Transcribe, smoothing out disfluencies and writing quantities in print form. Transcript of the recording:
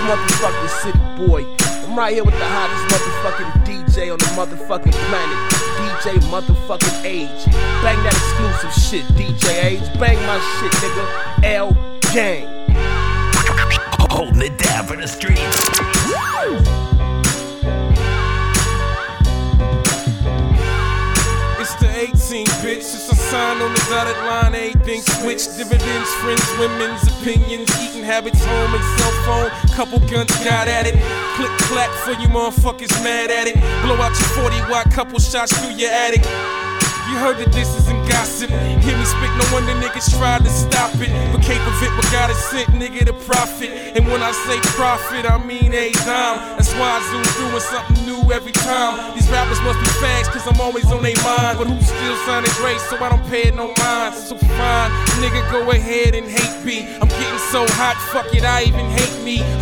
motherfucking city boy. I'm right here with the hottest motherfucking DJ on the motherfucking planet. DJ motherfucking Age. Bang that exclusive shit, DJ Age. Bang my shit, nigga. L Gang. Holding it down for the streets. It's the 18, bitch. Since I signed on the dotted line, everything switched. Dividends, friends, women's opinions, eating habits, home and cell phone. Couple guns got at it. Click clack for you motherfuckers mad at it. Blow out your 40 watt, couple shots through your attic. You heard that this isn't gossip. Hear me spit, no wonder niggas tried to stop it. But Cape of it, but God has sent nigga the prophet. And when I say profit, I mean a dime. That's why I zoom through with something new every time. These rappers must be fags, cause I'm always on their mind. But who still signing grace, so I don't pay it no mind. So fine, nigga, go ahead and hate me. I'm getting so hot, fuck it, I even hate me.